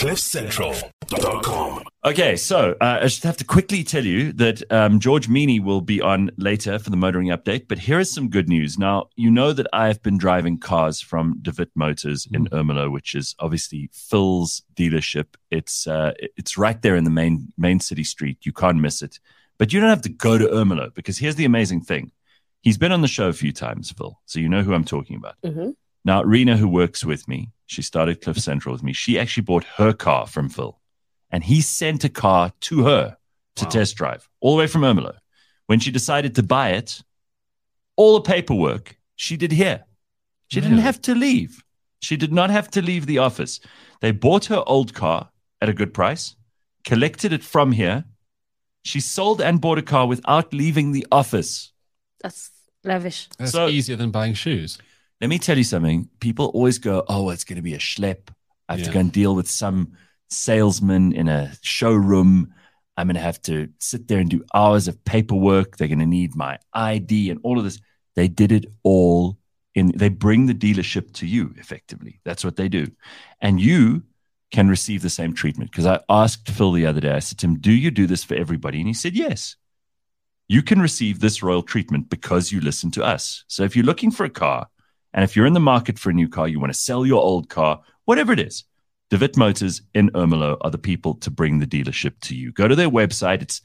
CliffCentral.com. Okay, so I just have to quickly tell you that George Meany will be on later for the motoring update, but here is some good news. Now, you know that I've been driving cars from DeWitt Motors in Ermelo, which is obviously Phil's dealership. It's right there in the main city street. You can't miss it. But you don't have to go to Ermelo, because here's the amazing thing. He's been on the show a few times, Phil, so you know who I'm talking about. Mm-hmm. Now, Rena, who works with me, she started Cliff Central with me. She actually bought her car from Phil, and he sent a car to her to test drive all the way from Ermelo. When she decided to buy it, all the paperwork she did here. She didn't have to leave. She did not have to leave the office. They bought her old car at a good price, collected it from here. She sold and bought a car without leaving the office. That's lavish. That's easier than buying shoes. Let me tell you something. People always go, oh, it's going to be a schlep. I have to go and deal with some salesman in a showroom. I'm going to have to sit there and do hours of paperwork. They're going to need my ID and all of this. They did it all they bring the dealership to you, effectively. That's what they do. And you can receive the same treatment. Because I asked Phil the other day, I said to him, do you do this for everybody? And he said, yes. You can receive this royal treatment because you listen to us. So if you're looking for a car, and if you're in the market for a new car, you want to sell your old car, whatever it is, DeWitt Motors in Ermelo are the people to bring the dealership to you. Go to their website. It's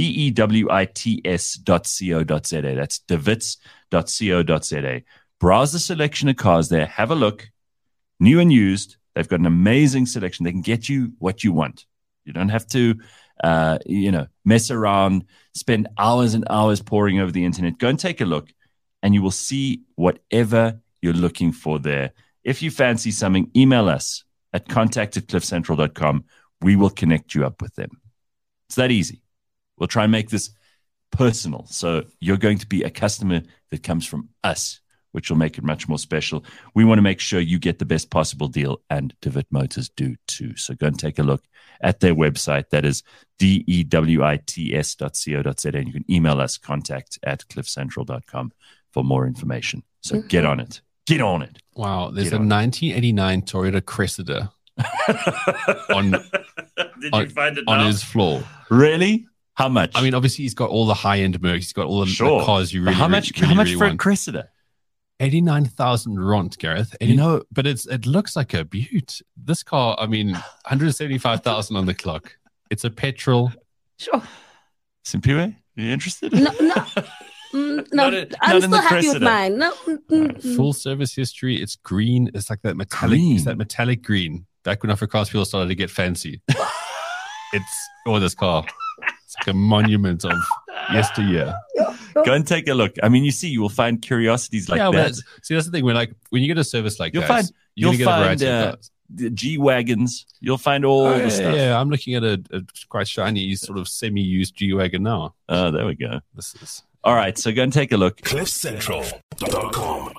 dewits.co.za. That's dewits.co.za. Browse the selection of cars there. Have a look. New and used. They've got an amazing selection. They can get you what you want. You don't have to, mess around, spend hours and hours poring over the internet. Go and take a look, and you will see whatever you're looking for there. If you fancy something, email us at contact@cliffcentral.com. We will connect you up with them. It's that easy. We'll try and make this personal. So you're going to be a customer that comes from us, which will make it much more special. We want to make sure you get the best possible deal, and DeWitt Motors do too. So go and take a look at their website. That is dewits.co.za. And you can email us, contact@cliffcentral.com for more information. So get on it. Get on it. Wow. There's a 1989 Toyota Cressida on his floor. Really? How much? I mean, obviously, he's got all the high-end Mercs. He's got all the cars you really, how much really for want. a Cressida? 89,000 rand, Gareth. But it looks like a beaut. This car, I mean, 175,000 on the clock. It's a petrol. Sure. Simpiwe, are you interested? No. I'm still happy with mine. No. Full service history. It's green. It's like that metallic. Green. It's that metallic green. Back when Afrikaans people started to get fancy. This car. It's like a monument of yesteryear. Go and take a look. I mean, you will find curiosities like that. See, that's the thing. When you get a service like you'll that, you'll get find a variety of cars. the G-Wagons. You'll find all the stuff. Yeah, I'm looking at a quite shiny, sort of semi-used G-Wagon now. Oh, there we go. This is all right. So go and take a look. CliffCentral.com.